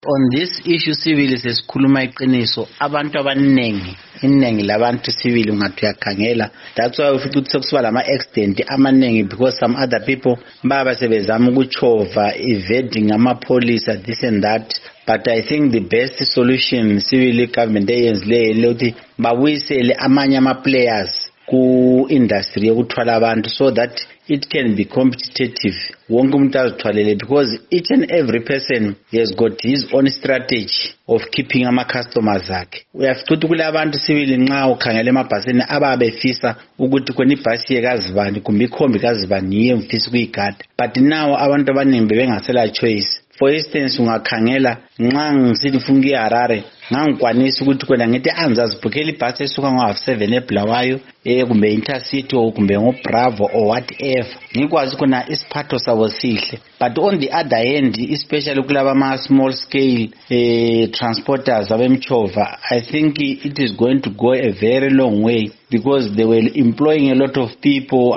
On this issue civil sesikhuluma iqiniso abantu abaningi inengi labantu civil ungathi uyakhangela. That's why ufica ukuthi sekusiba lama accident amaningi because some other people baba sebezama ukuchova evading amapholisa this and that. But I think the best solution civil government eyenzileyo lokuthi babuyisele amanye ama-players ku-industry yokuthwala abantu so that it can be competitive. Wonke umuntu azithwalele because each and every person has got his own strategy of keeping ama-customers akhe. Uyafica ukuthi kule abantu sibili nxa ukhangela emabhasini ababefisa ukuthi khona ibhasi yekazibani kumbe ikhombi kazibani yiyo mfisa ukuyigada. But now abantu abaningi bebengasela choice. For instance, ungakhangela nxa ngisithi ufuna iHarare ngangikwanisa ukuthi khona ngithi anzazibhukhela ibhasi esuka ngo-7 eBulawayo kumbe Intercity or kumbe ngoBravo or whatever ngikwazi khona isiphatho sabo sihle. But on the other hand, especially kulaba ama-small scale transporters abemchova, I think it is going to go a very long way because they were employing a lot of people,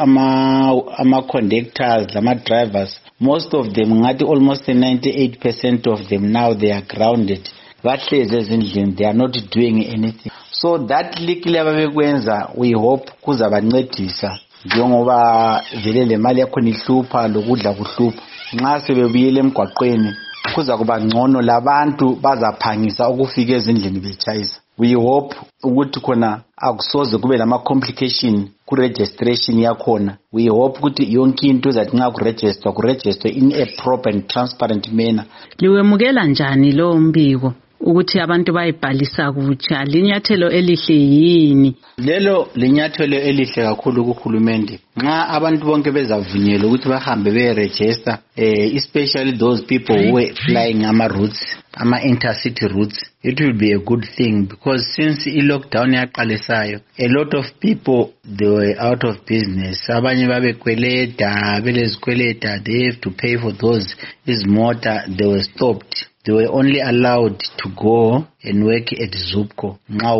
ama-conductors, ama-drivers. Most of them, almost 98% of them now they are grounded. They are not doing anything. So that likile ababekwenza we hope kuzabancedisa njengoba vele le mali yakho nihlupha lokudla kuhlupha. Nxa sebebuyele emgwaqweni kuza kuba ngcono labantu bazaphangisa ukufika ezindlini betshayisa. We hope ukuthi khona akusoze kube lama complication ku registration yakhona. We hope ukuthi yonke into zathi nxa kuregister in a proper and transparent manner. Liwemukela njani lo mbiko ukuthi abantu bayibhalisa kutsha? Linyathelo elihle yini? Lelo linyathelo elihle kakhulu kuhulumende. Nxa abantu bonke bezavunyelwa ukuthi bahambe beregister, especially those people who are flying ama-routes, ama-intercity routes, it will be a good thing because since i-lockdown yaqalisayo, a lot of people, they were out of business. Abanye babekweleta, belezikweleta, they have to pay for those izimota, they were stopped. They were only allowed to go and work at Zupco.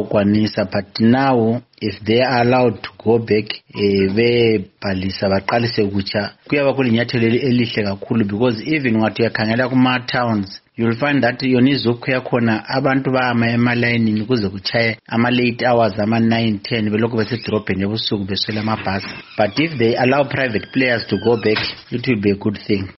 But now, if they are allowed to go back, bebhalisa baqalise kutsha. Kuyaba kulinyathelo elihle kakhulu because even what you yakhangela kuma towns, you'll find that yona Zupco yakhona abantu bama emalayini ukuze kuchaye ama late hours ama 9-10 belokho besedrobheni ebusuku beswela amabhasi. But if they allow private players to go back, it will be a good thing.